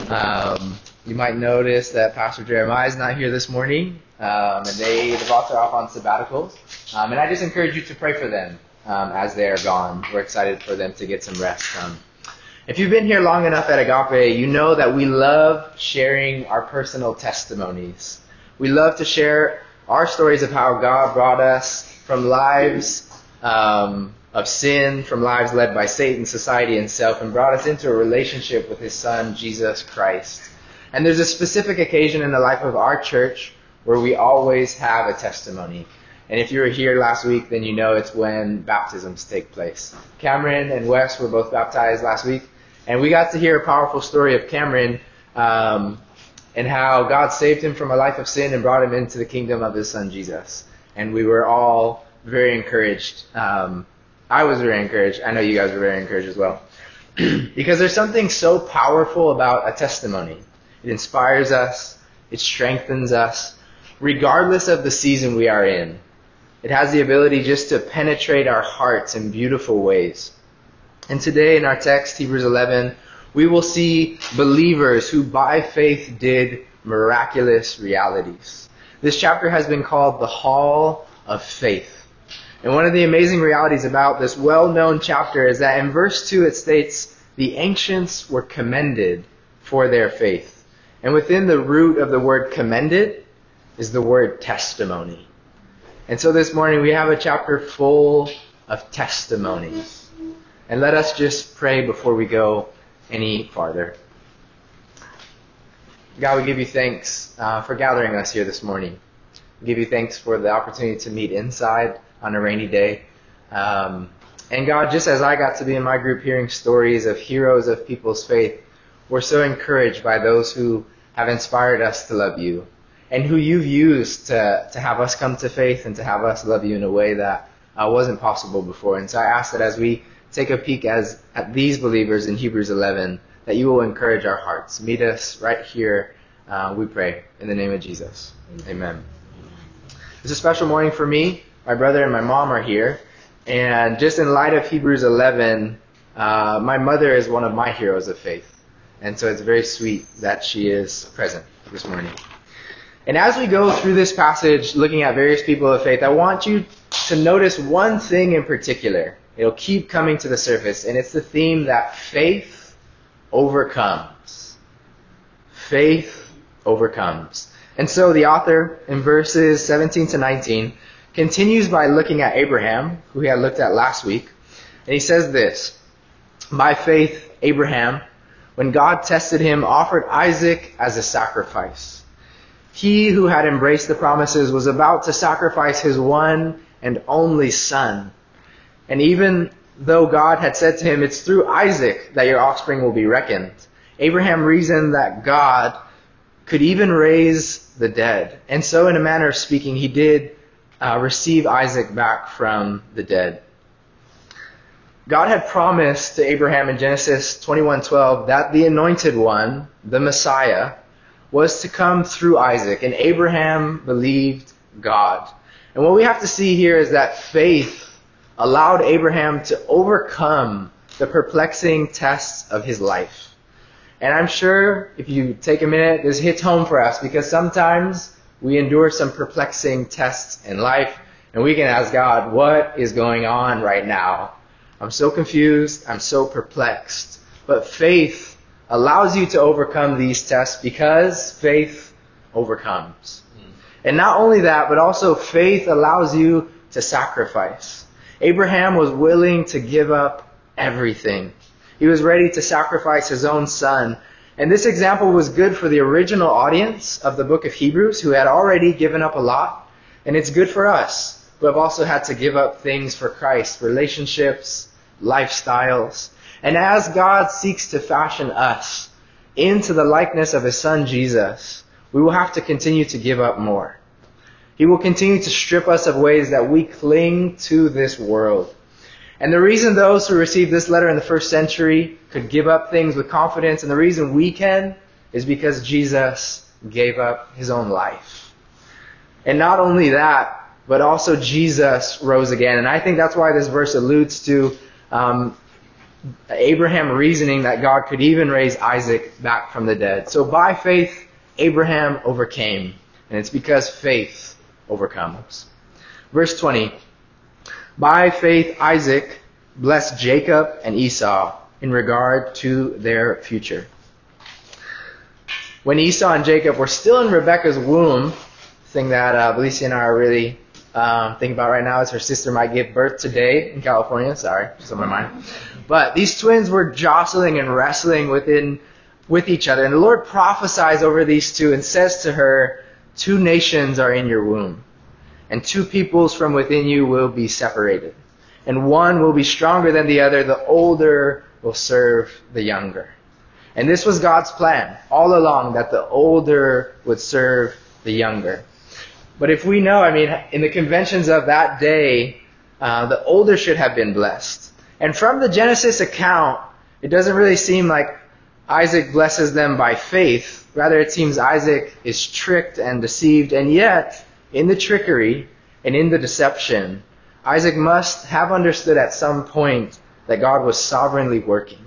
You might notice that Pastor Jeremiah is not here this morning, and the Vaults are off on sabbaticals. And I just encourage you to pray for them as they are gone. We're excited for them to get some rest. If you've been here long enough at Agape, you know that we love sharing our personal testimonies. We love to share our stories of how God brought us from lives of sin, from lives led by Satan, society, and self, and brought us into a relationship with His Son, Jesus Christ. And there's a specific occasion in the life of our church where we always have a testimony. And if you were here last week, then you know it's when baptisms take place. Cameron and Wes were both baptized last week, and we got to hear a powerful story of Cameron and how God saved him from a life of sin and brought him into the kingdom of His Son, Jesus. And we were all very encouraged. I was very encouraged. I know you guys were very encouraged as well. Because there's something so powerful about a testimony. It inspires us. It strengthens us. Regardless of the season we are in. It has the ability just to penetrate our hearts in beautiful ways. And today in our text, Hebrews 11, we will see believers who by faith did miraculous realities. This chapter has been called the Hall of Faith. And one of the amazing realities about this well-known chapter is that in verse 2 it states, the ancients were commended for their faith. And within the root of the word commended is the word testimony. And so this morning we have a chapter full of testimonies. And let us just pray before we go any farther. God, we give you thanks for gathering us here this morning. We give you thanks for the opportunity to meet inside on a rainy day. And God, just as I got to be in my group hearing stories of heroes of people's faith, we're so encouraged by those who have inspired us to love you and who you've used to have us come to faith and to have us love you in a way that wasn't possible before. And so I ask that as we take a peek at these believers in Hebrews 11, that you will encourage our hearts. Meet us right here, we pray, in the name of Jesus. Amen. It's a special morning for me. My brother and my mom are here. And just in light of Hebrews 11, my mother is one of my heroes of faith. And so it's very sweet that she is present this morning. And as we go through this passage, looking at various people of faith, I want you to notice one thing in particular. It'll keep coming to the surface, and it's the theme that faith overcomes. Faith overcomes. And so the author, in verses 17 to 19, continues by looking at Abraham, who we had looked at last week. And he says this, by faith, Abraham, when God tested him, offered Isaac as a sacrifice. He who had embraced the promises was about to sacrifice his one and only son. And even though God had said to him, it's through Isaac that your offspring will be reckoned, Abraham reasoned that God could even raise the dead. And so in a manner of speaking, he did receive Isaac back from the dead. God had promised to Abraham in Genesis 21:12 that the anointed one, the Messiah, was to come through Isaac. And Abraham believed God. And what we have to see here is that faith allowed Abraham to overcome the perplexing tests of his life. And I'm sure if you take a minute, this hits home for us because sometimes we endure some perplexing tests in life and we can ask God, what is going on right now? I'm so confused. I'm so perplexed. But faith allows you to overcome these tests because faith overcomes. And not only that, but also faith allows you to sacrifice. Abraham was willing to give up everything. He was ready to sacrifice his own son. And this example was good for the original audience of the book of Hebrews who had already given up a lot. And it's good for us who have also had to give up things for Christ, relationships, lifestyles. And as God seeks to fashion us into the likeness of His Son Jesus, we will have to continue to give up more. He will continue to strip us of ways that we cling to this world. And the reason those who received this letter in the first century could give up things with confidence, and the reason we can, is because Jesus gave up His own life. And not only that, but also Jesus rose again. And I think that's why this verse alludes to Abraham reasoning that God could even raise Isaac back from the dead. So by faith, Abraham overcame. And it's because faith overcomes. Verse 20. By faith, Isaac blessed Jacob and Esau in regard to their future. When Esau and Jacob were still in Rebekah's womb, thing that Alicia and I are really thinking about right now is her sister might give birth today in California. Sorry, just on my mind. But these twins were jostling and wrestling with each other. And the Lord prophesies over these two and says to her, 2 nations are in your womb, and 2 peoples from within you will be separated. And one will be stronger than the other. The older will serve the younger. And this was God's plan all along, that the older would serve the younger. But if we know, in the conventions of that day, the older should have been blessed. And from the Genesis account, it doesn't really seem like Isaac blesses them by faith. Rather, it seems Isaac is tricked and deceived. And yet, in the trickery and in the deception, Isaac must have understood at some point that God was sovereignly working.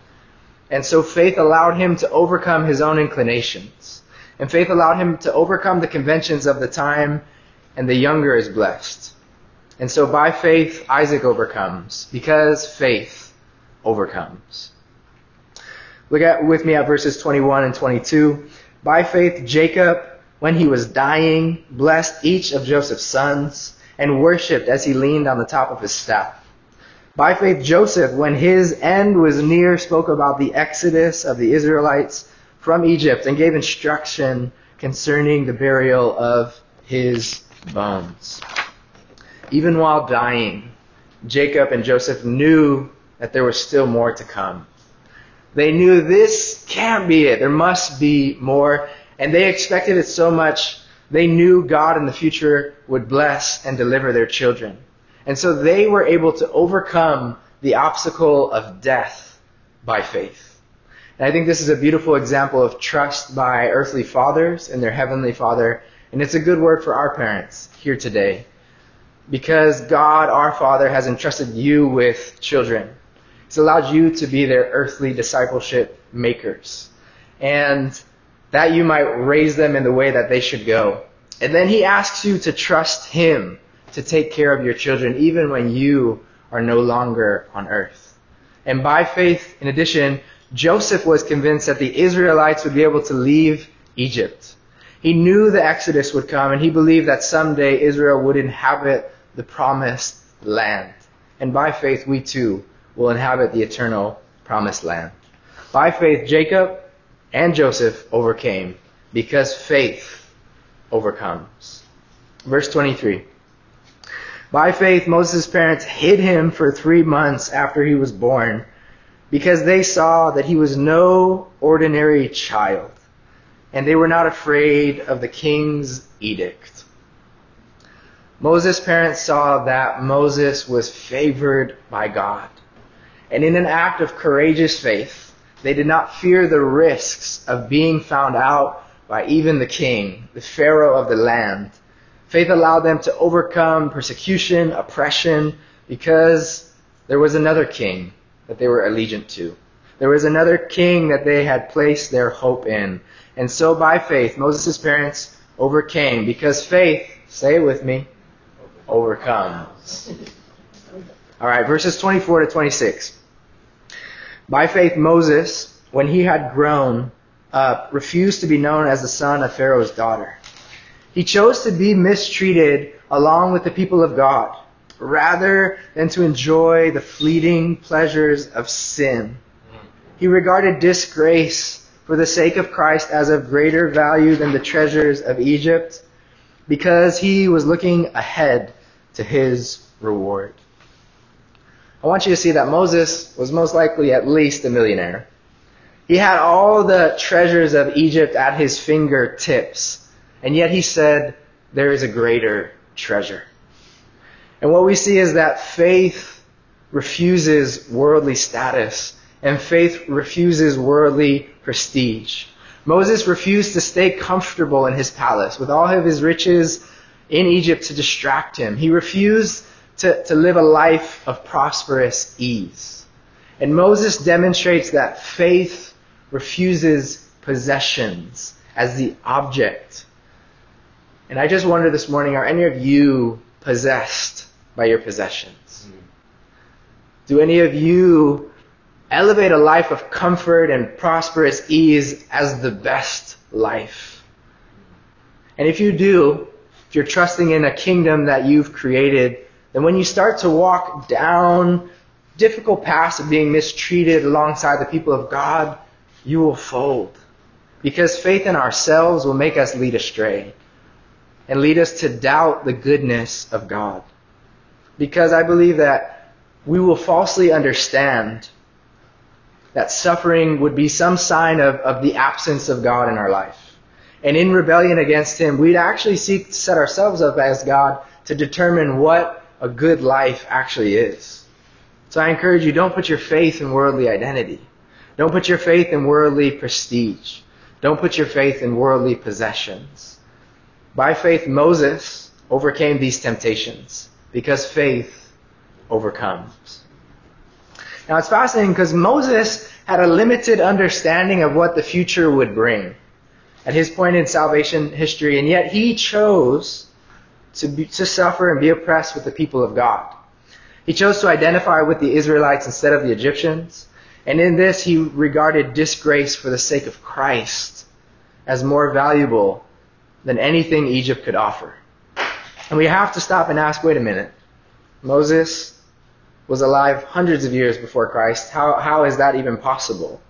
And so faith allowed him to overcome his own inclinations. And faith allowed him to overcome the conventions of the time, and the younger is blessed. And so by faith, Isaac overcomes, because faith overcomes. Look with me at verses 21 and 22. By faith, Jacob, when he was dying, blessed each of Joseph's sons, and worshipped as he leaned on the top of his staff. By faith, Joseph, when his end was near, spoke about the exodus of the Israelites from Egypt and gave instruction concerning the burial of his bones. Even while dying, Jacob and Joseph knew that there was still more to come. They knew this can't be it. There must be more. And they expected it so much, they knew God in the future would bless and deliver their children. And so they were able to overcome the obstacle of death by faith. And I think this is a beautiful example of trust by earthly fathers and their heavenly Father. And it's a good word for our parents here today. Because God, our Father, has entrusted you with children. He's allowed you to be their earthly discipleship makers. And that you might raise them in the way that they should go. And then He asks you to trust Him to take care of your children even when you are no longer on earth. And by faith, in addition, Joseph was convinced that the Israelites would be able to leave Egypt. He knew the Exodus would come, and he believed that someday Israel would inhabit the promised land. And by faith, we too will inhabit the eternal promised land. By faith, Jacob and Joseph overcame, because faith overcomes. Verse 23. By faith, Moses' parents hid him for 3 months after he was born, because they saw that he was no ordinary child, and they were not afraid of the king's edict. Moses' parents saw that Moses was favored by God. And in an act of courageous faith, they did not fear the risks of being found out by even the king, the Pharaoh of the land. Faith allowed them to overcome persecution, oppression, because there was another king that they were allegiant to. There was another king that they had placed their hope in. And so by faith, Moses' parents overcame, because faith, say it with me, overcomes. All right, verses 24 to 26. By faith, Moses, when he had grown up, refused to be known as the son of Pharaoh's daughter. He chose to be mistreated along with the people of God, rather than to enjoy the fleeting pleasures of sin. He regarded disgrace for the sake of Christ as of greater value than the treasures of Egypt, because he was looking ahead to his reward. I want you to see that Moses was most likely at least a millionaire. He had all the treasures of Egypt at his fingertips, and yet he said, there is a greater treasure. And what we see is that faith refuses worldly status, and faith refuses worldly prestige. Moses refused to stay comfortable in his palace with all of his riches in Egypt to distract him. He refused to live a life of prosperous ease. And Moses demonstrates that faith refuses possessions as the object. And I just wonder this morning, are any of you possessed by your possessions? Do any of you elevate a life of comfort and prosperous ease as the best life? And if you do, if you're trusting in a kingdom that you've created, then when you start to walk down difficult paths of being mistreated alongside the people of God, you will fold. Because faith in ourselves will make us lead astray and lead us to doubt the goodness of God. Because I believe that we will falsely understand that suffering would be some sign of the absence of God in our life. And in rebellion against Him, we'd actually seek to set ourselves up as God to determine what a good life actually is. So I encourage you, don't put your faith in worldly identity. Don't put your faith in worldly prestige. Don't put your faith in worldly possessions. By faith, Moses overcame these temptations because faith overcomes. Now it's fascinating because Moses had a limited understanding of what the future would bring at his point in salvation history, and yet he chose to suffer and be oppressed with the people of God. He chose to identify with the Israelites instead of the Egyptians, and in this he regarded disgrace for the sake of Christ as more valuable than anything Egypt could offer. And we have to stop and ask, wait a minute, Moses was alive hundreds of years before Christ. How is that even possible?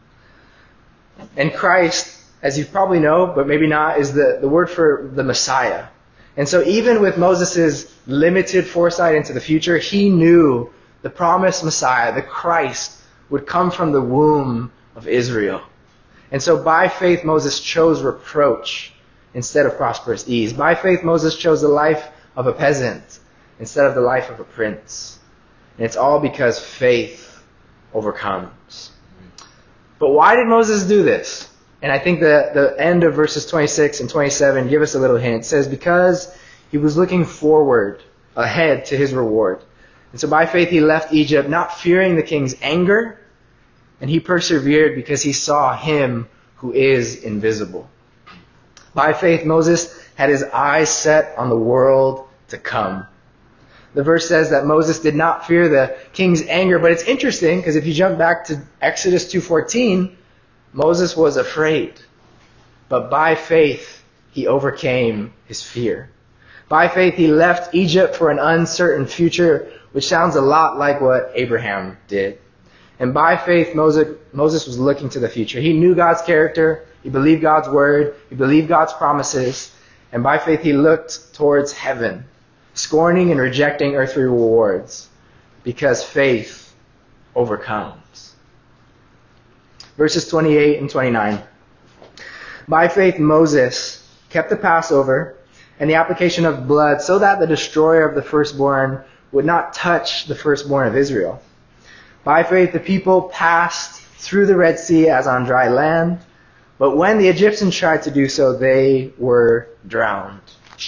And Christ, as you probably know, but maybe not, is the word for the Messiah. And so even with Moses' limited foresight into the future, he knew the promised Messiah, the Christ, would come from the womb of Israel. And so by faith, Moses chose reproach instead of prosperous ease. By faith, Moses chose the life of a peasant instead of the life of a prince. And it's all because faith overcomes. But why did Moses do this? And I think the end of verses 26 and 27 give us a little hint. It says, because he was looking forward, ahead to his reward. And so by faith he left Egypt, not fearing the king's anger, and he persevered because he saw him who is invisible. By faith Moses had his eyes set on the world to come. The verse says that Moses did not fear the king's anger, but it's interesting because if you jump back to Exodus 2:14, Moses was afraid, but by faith he overcame his fear. By faith he left Egypt for an uncertain future, which sounds a lot like what Abraham did. And by faith Moses was looking to the future. He knew God's character, he believed God's word, he believed God's promises, and by faith he looked towards heaven, scorning and rejecting earthly rewards, because faith overcomes. Verses 28 and 29. By faith Moses kept the Passover and the application of blood so that the destroyer of the firstborn would not touch the firstborn of Israel. By faith the people passed through the Red Sea as on dry land, but when the Egyptians tried to do so, they were drowned.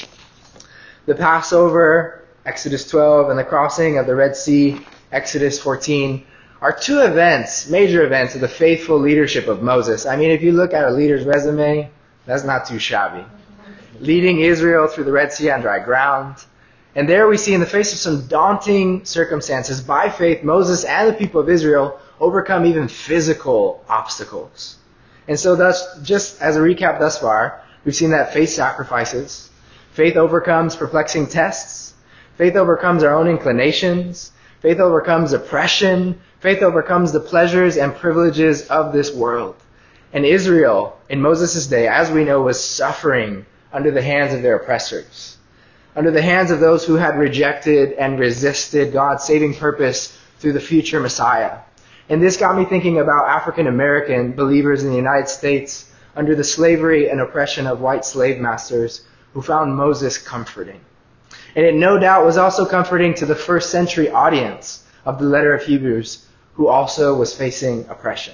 The Passover, Exodus 12, and the crossing of the Red Sea, Exodus 14, are two events, major events of the faithful leadership of Moses. I mean, if you look at a leader's resume, that's not too shabby. Leading Israel through the Red Sea on dry ground. And there we see in the face of some daunting circumstances, by faith, Moses and the people of Israel overcome even physical obstacles. And so thus, just as a recap thus far, we've seen that faith sacrifices. Faith overcomes perplexing tests. Faith overcomes our own inclinations. Faith overcomes oppression. Faith overcomes the pleasures and privileges of this world. And Israel, in Moses' day, as we know, was suffering under the hands of their oppressors, under the hands of those who had rejected and resisted God's saving purpose through the future Messiah. And this got me thinking about African American believers in the United States under the slavery and oppression of white slave masters who found Moses comforting. And it no doubt was also comforting to the first century audience of the letter of Hebrews, who also was facing oppression.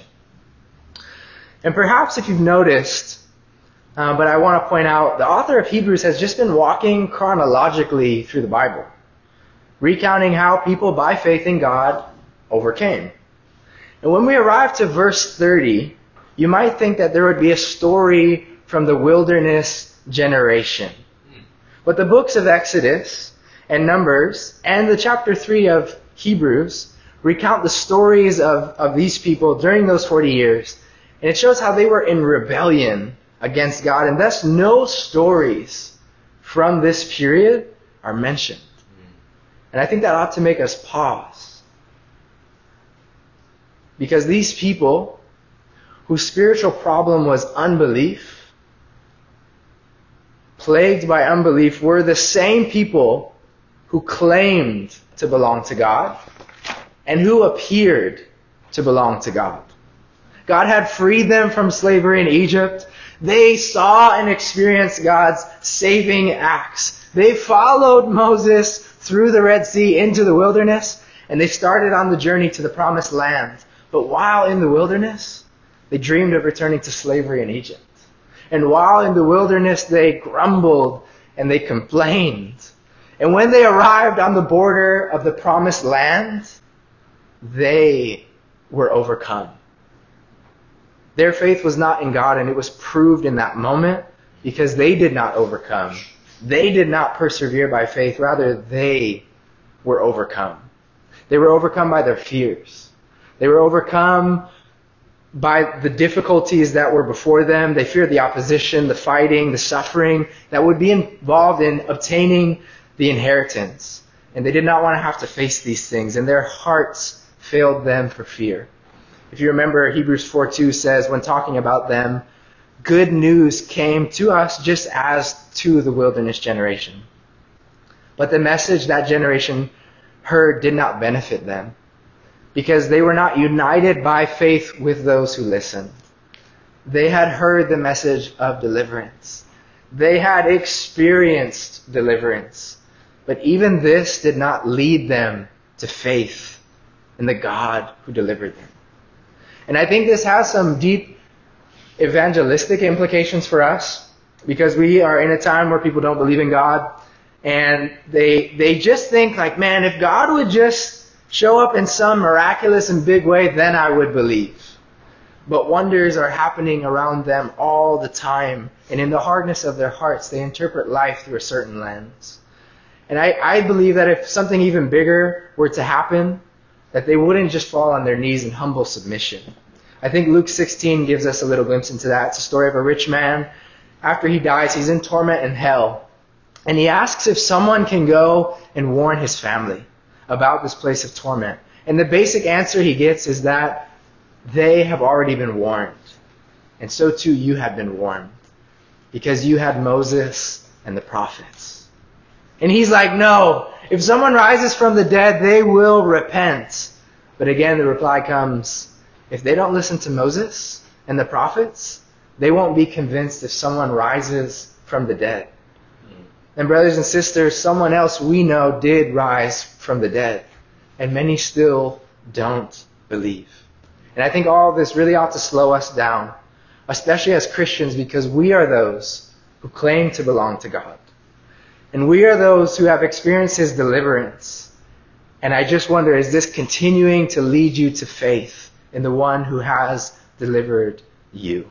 And perhaps if you've noticed, but I want to point out, the author of Hebrews has just been walking chronologically through the Bible, recounting how people by faith in God overcame. And when we arrive to verse 30, you might think that there would be a story from the wilderness generation. But the books of Exodus and Numbers and the chapter 3 of Hebrews recount the stories of these people during those 40 years. And it shows how they were in rebellion against God. And thus no stories from this period are mentioned. And I think that ought to make us pause. Because these people, whose spiritual problem was unbelief, plagued by unbelief, were the same people who claimed to belong to God and who appeared to belong to God. God had freed them from slavery in Egypt. They saw and experienced God's saving acts. They followed Moses through the Red Sea into the wilderness, and they started on the journey to the promised land. But while in the wilderness, they dreamed of returning to slavery in Egypt. And while in the wilderness, they grumbled and they complained. And when they arrived on the border of the promised land, they were overcome. Their faith was not in God, and it was proved in that moment because they did not overcome. They did not persevere by faith. Rather, they were overcome. They were overcome by their fears. They were overcome by the difficulties that were before them. They feared the opposition, the fighting, the suffering that would be involved in obtaining the inheritance. And they did not want to have to face these things, and their hearts failed them for fear. If you remember, Hebrews 4:2 says, when talking about them, good news came to us just as to the wilderness generation. But the message that generation heard did not benefit them, because they were not united by faith with those who listened. They had heard the message of deliverance. They had experienced deliverance. But even this did not lead them to faith in the God who delivered them. And I think this has some deep evangelistic implications for us, because we are in a time where people don't believe in God, and they just think like, man, if God would just show up in some miraculous and big way, then I would believe. But wonders are happening around them all the time, and in the hardness of their hearts, they interpret life through a certain lens. And I believe that if something even bigger were to happen, that they wouldn't just fall on their knees in humble submission. I think Luke 16 gives us a little glimpse into that. It's a story of a rich man. After he dies, he's in torment in hell. And he asks if someone can go and warn his family about this place of torment. And the basic answer he gets is that they have already been warned. And so too you have been warned, because you had Moses and the prophets. And he's like, no, if someone rises from the dead, they will repent. But again, the reply comes, if they don't listen to Moses and the prophets, they won't be convinced if someone rises from the dead. And brothers and sisters, someone else we know did rise from the dead, and many still don't believe. And I think all of this really ought to slow us down, especially as Christians, because we are those who claim to belong to God. And we are those who have experienced His deliverance. And I just wonder, is this continuing to lead you to faith in the one who has delivered you?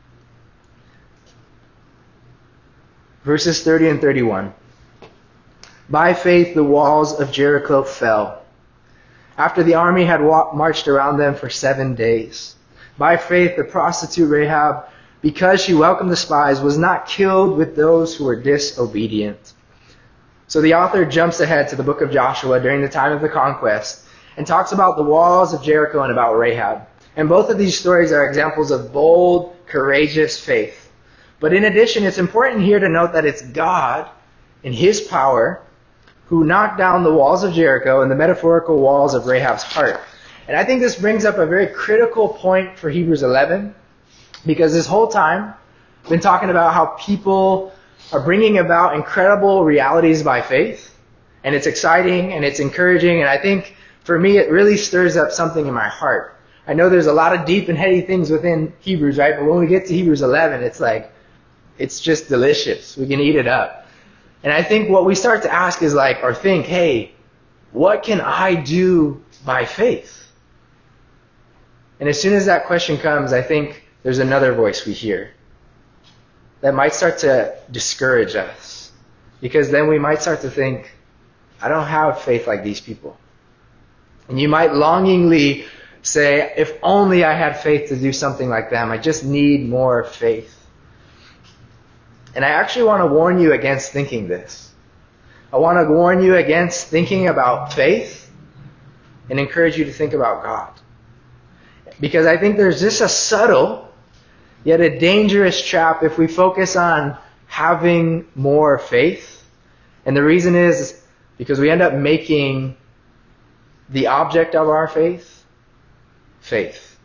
Verses 30 and 31. By faith the walls of Jericho fell, after the army had marched around them for 7 days. By faith the prostitute Rahab, because she welcomed the spies, was not killed with those who were disobedient. So the author jumps ahead to the book of Joshua during the time of the conquest and talks about the walls of Jericho and about Rahab. And both of these stories are examples of bold, courageous faith. But in addition, it's important here to note that it's God, in His power, who knocked down the walls of Jericho and the metaphorical walls of Rahab's heart. And I think this brings up a very critical point for Hebrews 11, because this whole time I've been talking about how people are bringing about incredible realities by faith, and it's exciting and it's encouraging, and I think for me it really stirs up something in my heart. I know there's a lot of deep and heady things within Hebrews, right? But when we get to Hebrews 11, it's like, it's just delicious. We can eat it up. And I think what we start to ask is like, or think, hey, what can I do by faith? And as soon as that question comes, I think there's another voice we hear that might start to discourage us. Because then we might start to think, I don't have faith like these people. And you might longingly say, if only I had faith to do something like them. I just need more faith. And I actually want to warn you against thinking this. I want to warn you against thinking about faith and encourage you to think about God. Because I think there's just a subtle, yet a dangerous trap if we focus on having more faith. And the reason is because we end up making the object of our faith, faith.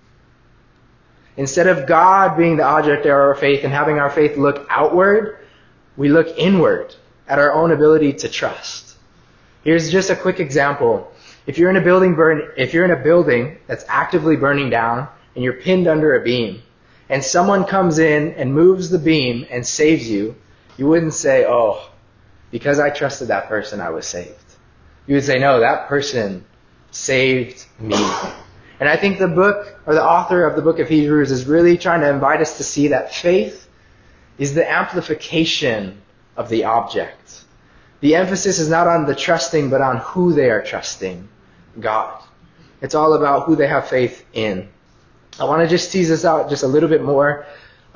Instead of God being the object of our faith and having our faith look outward, we look inward at our own ability to trust. Here's just a quick example. If you're in a building that's actively burning down and you're pinned under a beam, and someone comes in and moves the beam and saves you, you wouldn't say, oh, because I trusted that person, I was saved. You would say, no, that person saved me. And I think the book, or the author of the book of Hebrews, is really trying to invite us to see that faith is the amplification of the object. The emphasis is not on the trusting, but on who they are trusting, God. It's all about who they have faith in. I want to just tease this out just a little bit more.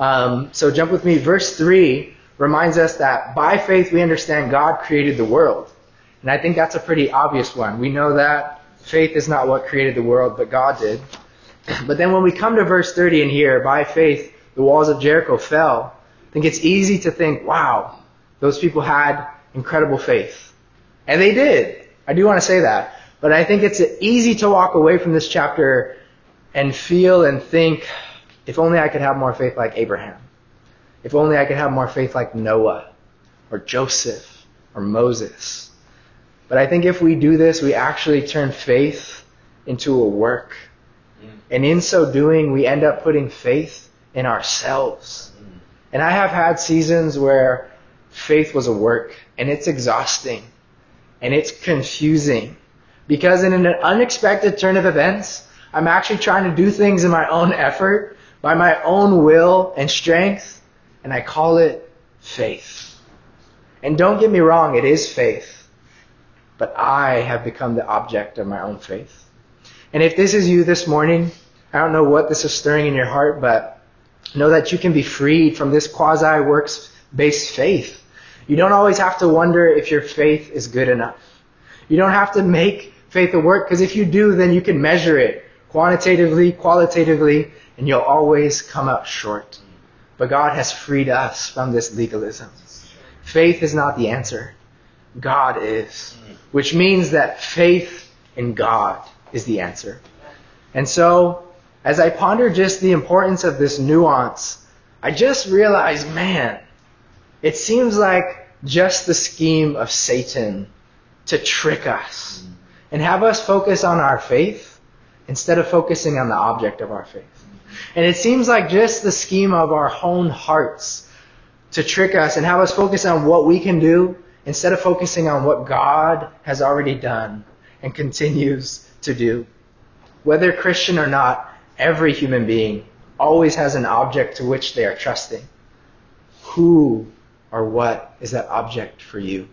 So jump with me. Verse 3 reminds us that by faith we understand God created the world. And I think that's a pretty obvious one. We know that faith is not what created the world, but God did. But then when we come to verse 30 in here, by faith the walls of Jericho fell, I think it's easy to think, wow, those people had incredible faith. And they did. I do want to say that. But I think it's easy to walk away from this chapter and feel and think, if only I could have more faith like Abraham. If only I could have more faith like Noah or Joseph or Moses. But I think if we do this, we actually turn faith into a work. And in so doing, we end up putting faith in ourselves. And I have had seasons where faith was a work, and it's exhausting, and it's confusing. Because in an unexpected turn of events, I'm actually trying to do things in my own effort, by my own will and strength, and I call it faith. And don't get me wrong, it is faith. But I have become the object of my own faith. And if this is you this morning, I don't know what this is stirring in your heart, but know that you can be freed from this quasi-works-based faith. You don't always have to wonder if your faith is good enough. You don't have to make faith a work, because if you do, then you can measure it quantitatively, qualitatively, and you'll always come up short. But God has freed us from this legalism. Faith is not the answer. God is. Which means that faith in God is the answer. And so, as I ponder just the importance of this nuance, I just realized, man, it seems like just the scheme of Satan to trick us and have us focus on our faith instead of focusing on the object of our faith. And it seems like just the scheme of our own hearts to trick us and have us focus on what we can do instead of focusing on what God has already done and continues to do. Whether Christian or not, every human being always has an object to which they are trusting. Who or what is that object for you?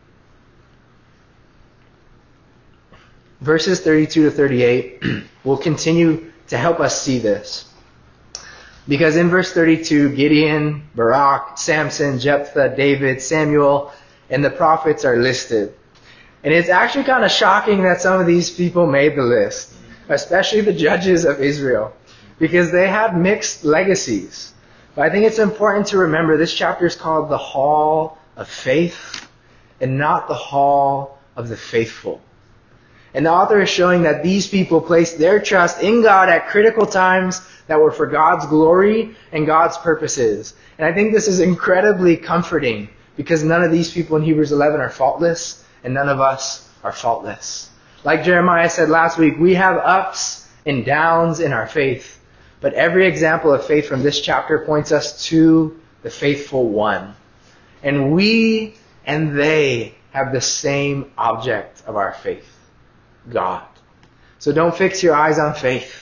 Verses 32 to 38 will continue to help us see this. Because in verse 32, Gideon, Barak, Samson, Jephthah, David, Samuel, and the prophets are listed. And it's actually kind of shocking that some of these people made the list, especially the judges of Israel, because they had mixed legacies. But I think it's important to remember this chapter is called the Hall of Faith and not the Hall of the Faithful. And the author is showing that these people placed their trust in God at critical times that were for God's glory and God's purposes. And I think this is incredibly comforting because none of these people in Hebrews 11 are faultless and none of us are faultless. Like Jeremiah said last week, we have ups and downs in our faith. But every example of faith from this chapter points us to the faithful one. And we and they have the same object of our faith. God. So don't fix your eyes on faith.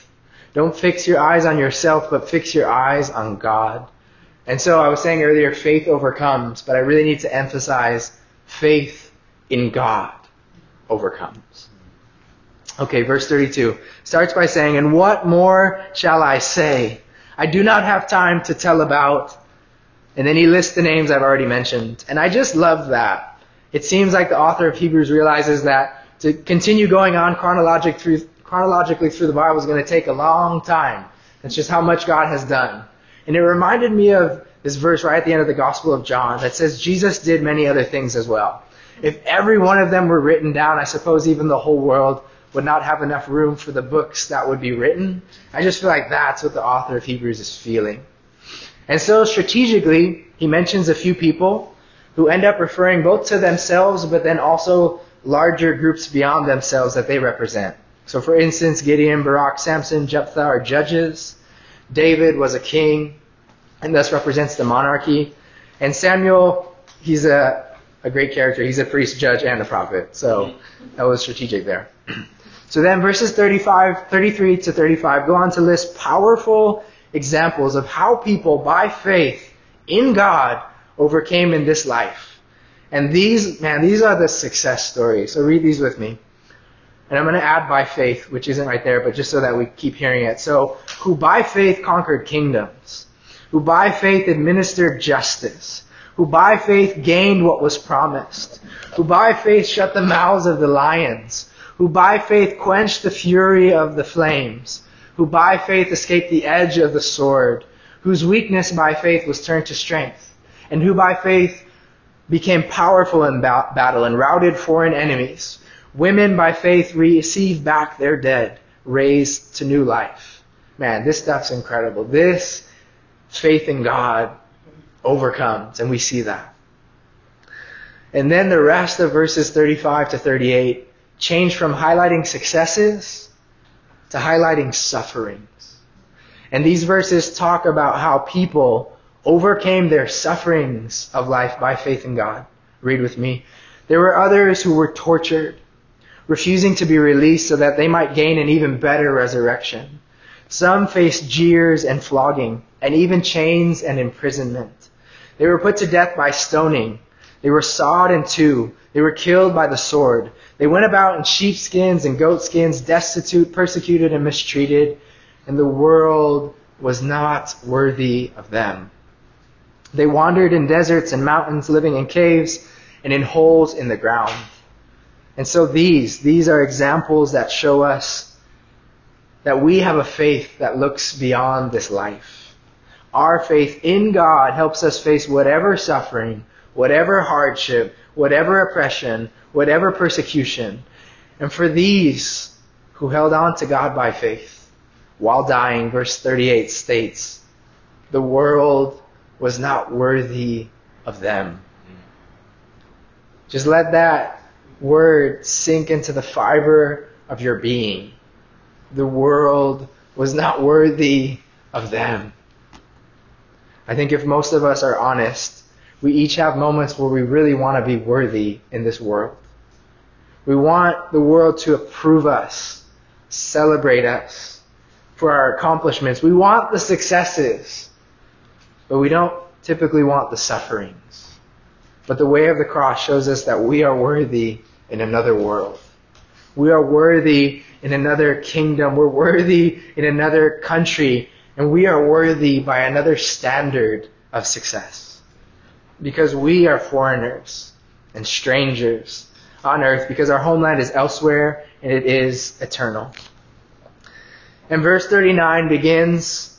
Don't fix your eyes on yourself, but fix your eyes on God. And so I was saying earlier, faith overcomes, but I really need to emphasize faith in God overcomes. Okay, verse 32 starts by saying, "And what more shall I say? I do not have time to tell about." And then he lists the names I've already mentioned. And I just love that. It seems like the author of Hebrews realizes that to continue going on chronologically through the Bible is going to take a long time. That's just how much God has done. And it reminded me of this verse right at the end of the Gospel of John that says Jesus did many other things as well. If every one of them were written down, I suppose even the whole world would not have enough room for the books that would be written. I just feel like that's what the author of Hebrews is feeling. And so strategically, he mentions a few people who end up referring both to themselves, but then also larger groups beyond themselves that they represent. So for instance, Gideon, Barak, Samson, Jephthah are judges. David was a king, and thus represents the monarchy. And Samuel, he's a great character. He's a priest, judge, and a prophet. So that was strategic there. So then verses 33 to 35 go on to list powerful examples of how people, by faith in God, overcame in this life. And these are the success stories. So read these with me. And I'm going to add by faith, which isn't right there, but just so that we keep hearing it. So, who by faith conquered kingdoms, who by faith administered justice, who by faith gained what was promised, who by faith shut the mouths of the lions, who by faith quenched the fury of the flames, who by faith escaped the edge of the sword, whose weakness by faith was turned to strength, and who by faith became powerful in battle and routed foreign enemies. Women by faith received back their dead, raised to new life. Man, this stuff's incredible. This faith in God overcomes, and we see that. And then the rest of verses 35 to 38 change from highlighting successes to highlighting sufferings. And these verses talk about how people overcame their sufferings of life by faith in God. Read with me. There were others who were tortured, refusing to be released so that they might gain an even better resurrection. Some faced jeers and flogging, and even chains and imprisonment. They were put to death by stoning. They were sawed in two. They were killed by the sword. They went about in sheepskins and goatskins, destitute, persecuted, and mistreated, and the world was not worthy of them. They wandered in deserts and mountains, living in caves and in holes in the ground. And so these are examples that show us that we have a faith that looks beyond this life. Our faith in God helps us face whatever suffering, whatever hardship, whatever oppression, whatever persecution. And for these who held on to God by faith, while dying, verse 38 states, the world was not worthy of them. Just let that word sink into the fiber of your being. The world was not worthy of them. I think if most of us are honest, we each have moments where we really want to be worthy in this world. We want the world to approve us, celebrate us for our accomplishments. We want the successes, but we don't typically want the sufferings. But the way of the cross shows us that we are worthy in another world. We are worthy in another kingdom. We're worthy in another country. And we are worthy by another standard of success. Because we are foreigners and strangers on earth, because our homeland is elsewhere and it is eternal. And verse 39 begins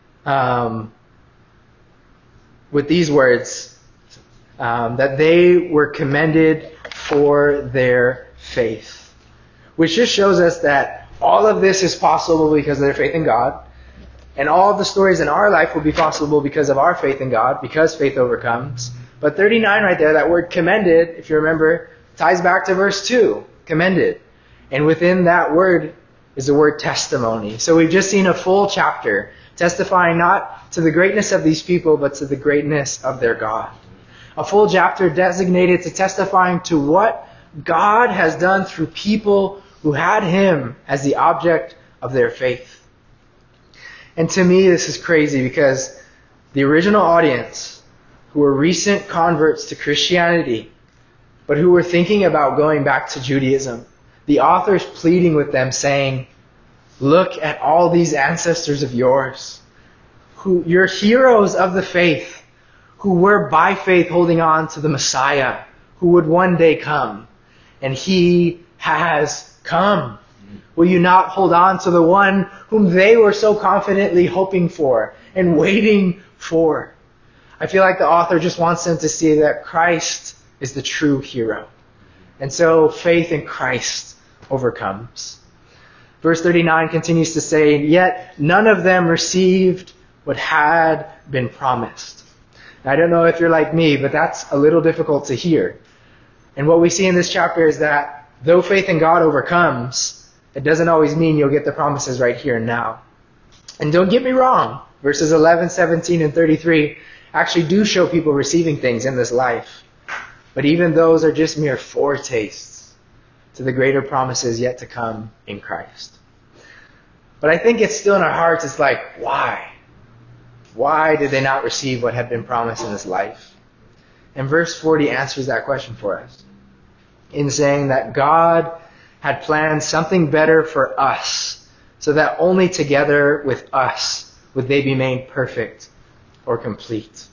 with these words, that they were commended for their faith. Which just shows us that all of this is possible because of their faith in God. And all of the stories in our life will be possible because of our faith in God, because faith overcomes. But 39 right there, that word commended, if you remember, ties back to verse 2, commended. And within that word is the word testimony. So we've just seen a full chapter testifying not to the greatness of these people, but to the greatness of their God. A full chapter designated to testifying to what God has done through people who had Him as the object of their faith. And to me, this is crazy because the original audience, who were recent converts to Christianity, but who were thinking about going back to Judaism, the author's pleading with them saying, look at all these ancestors of yours, who you're heroes of the faith, who were by faith holding on to the Messiah, who would one day come. And he has come. Will you not hold on to the one whom they were so confidently hoping for and waiting for? I feel like the author just wants them to see that Christ is the true hero. And so faith in Christ overcomes. Verse 39 continues to say, yet none of them received what had been promised. Now, I don't know if you're like me, but that's a little difficult to hear. And what we see in this chapter is that though faith in God overcomes, it doesn't always mean you'll get the promises right here and now. And don't get me wrong, verses 11, 17, and 33 actually do show people receiving things in this life. But even those are just mere foretastes to the greater promises yet to come in Christ. But I think it's still in our hearts, it's like, why? Why did they not receive what had been promised in this life? And verse 40 answers that question for us in saying that God had planned something better for us, so that only together with us would they be made perfect or complete.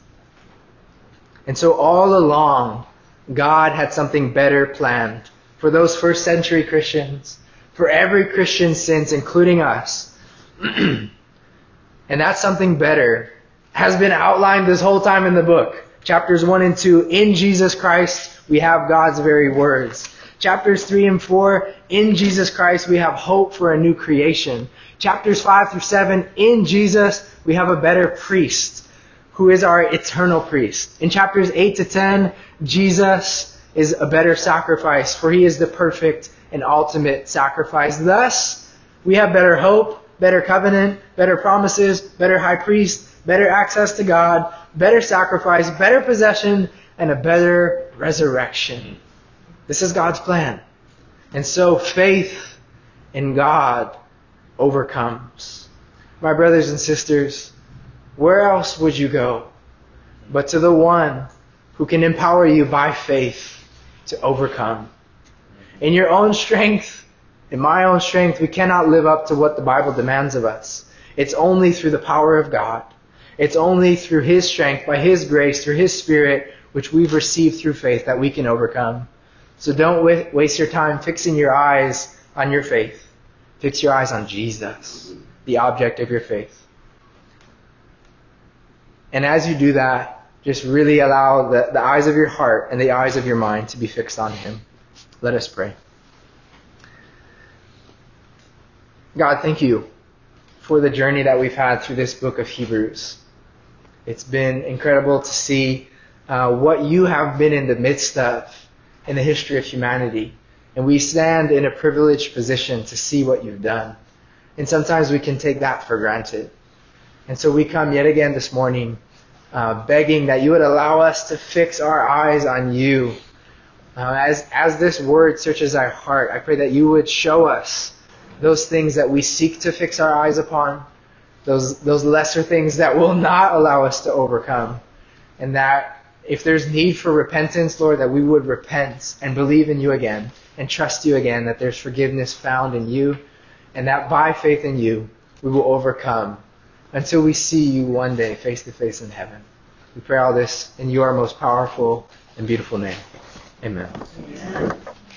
And so all along, God had something better planned for those first century Christians, for every Christian since, including us. And that something better has been outlined this whole time in the book. Chapters 1 and 2, in Jesus Christ, we have God's very words. Chapters 3 and 4, in Jesus Christ, we have hope for a new creation. Chapters 5 through 7, in Jesus, we have a better priest, who is our eternal priest. In chapters 8 to 10, Jesus is a better sacrifice, for he is the perfect and ultimate sacrifice. Thus, we have better hope, better covenant, better promises, better high priest, better access to God, better sacrifice, better possession, and a better resurrection. This is God's plan. And so faith in God overcomes. My brothers and sisters, where else would you go but to the one who can empower you by faith to overcome? In your own strength, in my own strength, we cannot live up to what the Bible demands of us. It's only through the power of God. It's only through His strength, by His grace, through His Spirit, which we've received through faith, that we can overcome. So don't waste your time fixing your eyes on your faith. Fix your eyes on Jesus, the object of your faith. And as you do that, just really allow the eyes of your heart and the eyes of your mind to be fixed on Him. Let us pray. God, thank you for the journey that we've had through this book of Hebrews. It's been incredible to see what you have been in the midst of in the history of humanity. And we stand in a privileged position to see what you've done. And sometimes we can take that for granted. And so we come yet again this morning begging that you would allow us to fix our eyes on you. As this word searches our heart, I pray that you would show us those things that we seek to fix our eyes upon, those lesser things that will not allow us to overcome. And that if there's need for repentance, Lord, that we would repent and believe in you again and trust you again, that there's forgiveness found in you, and that by faith in you, we will overcome until we see you one day face to face in heaven. We pray all this in your most powerful and beautiful name. Amen.